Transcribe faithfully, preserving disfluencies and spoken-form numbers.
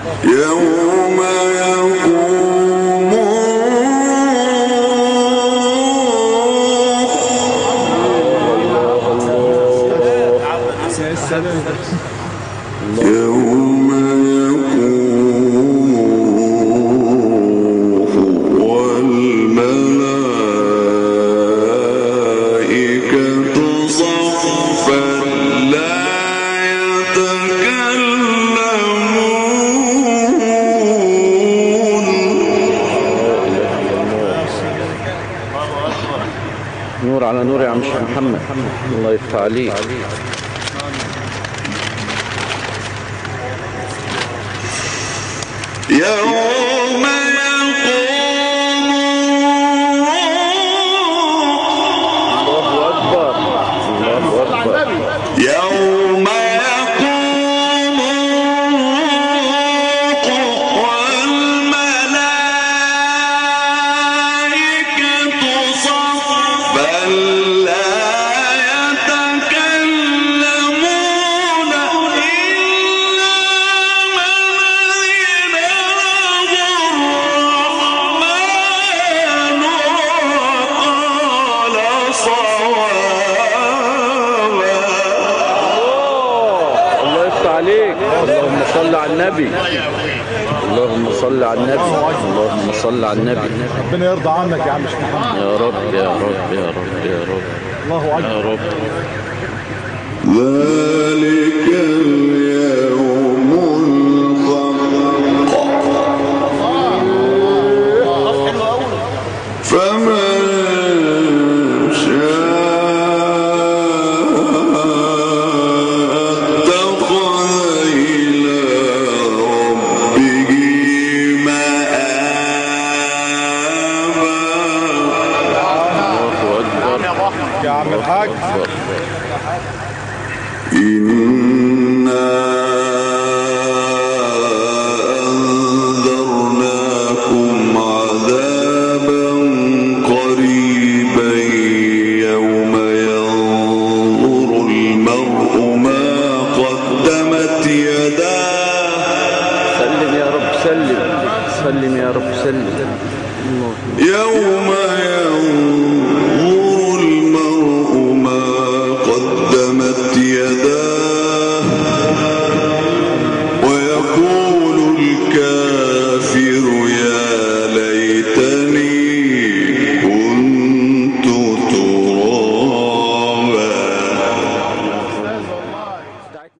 يوم يقوم يوم يقوم والملائكة صفا لا يتكلمون. نور على نور يا عم الشيخ محمد، الله يفتح عليك. يوم الله أكبر، الله أكبر. يوم يقوم والملائكة صفا لا يتكلمون إلا من أذن له الرحمن وقال صوابا. الله يفتح عليك. اللهم صل على النبي، اللهم صل على النبي، اللهم صل على النبي. ربنا يرضى عنك يا عم الشيخ محمد. يا رب يا رب يا رب يا رب. الله يا أكبر. رب. ذلك اليوم الحق فمن شاء اتخذ إلى ربه مآبا. الله أكبر. يا عم الحاج. إنا أنذرناكم عذابا قريبا يوم ينظر المرء ما قدمت يداه. سلم يا رب، سلم سلم يا رب، سلم. الله. يوم ينظر